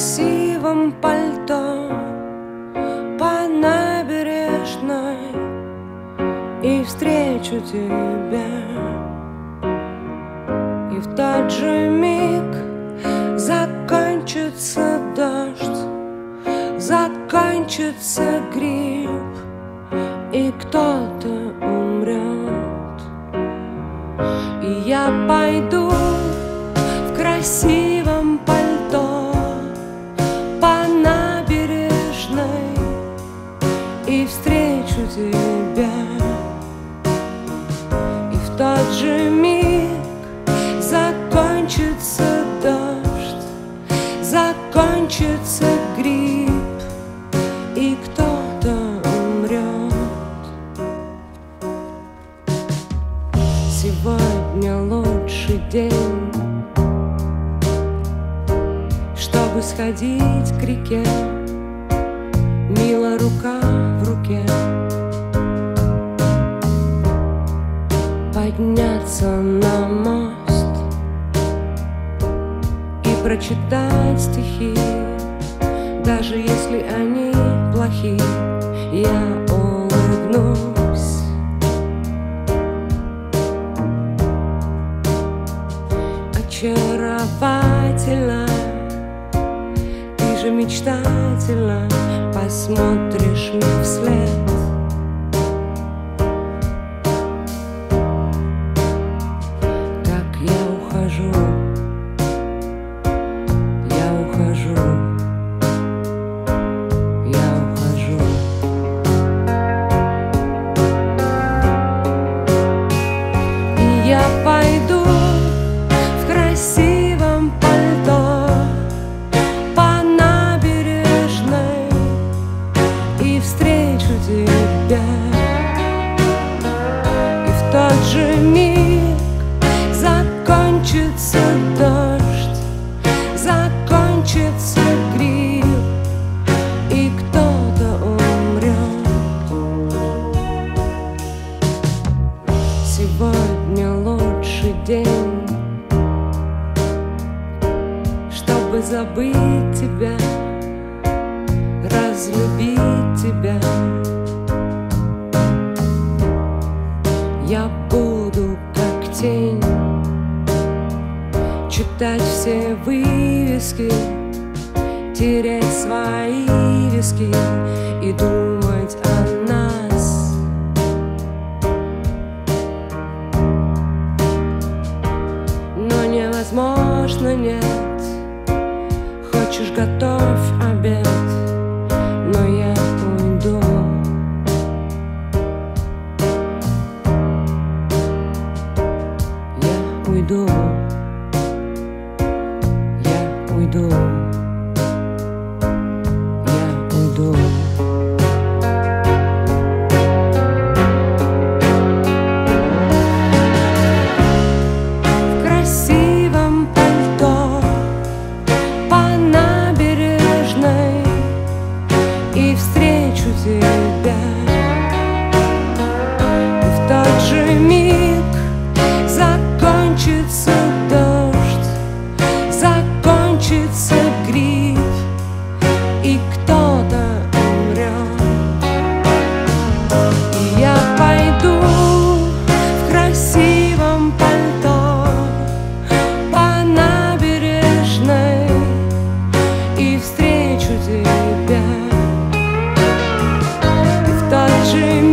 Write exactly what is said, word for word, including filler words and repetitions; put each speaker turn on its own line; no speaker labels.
красивом пальто по набережной и встречу тебя. И в тот же миг закончится дождь, закончится грипп, и кто-то умрет. И я пойду в красивом пальто по набережной и встречу тебя. И в тот же миг закончится дождь, закончится грипп, и кто-то умрет. Сегодня лучший день, чтобы сходить к реке, мило рука в руке, подняться на мост и прочитать стихи, даже если они плохи, я улыбнусь. Очаровательно, ты же мечтательно посмотришь мне вслед. Как я ухожу, я ухожу, я ухожу. И я пойду в красивом пальто по набережной и встречу тебя. И в тот же миг закончится дождь, закончится грипп, и кто-то умрет. Сегодня лучший день, чтобы забыть тебя, разлюбить тебя. Я буду как тень читать все вывески, тереть свои виски и думать о нас. Но невозможно, нет. Хочешь, готовь обед, но я уйду. Я уйду. Я уйду. Я уйду. В красивом пальто по набережной и встречу тебя. И в тот же миг закончится дождь, закончится грипп, и кто-то умрет. И я пойду в красивом пальто по набережной и встречу тебя. И в тот же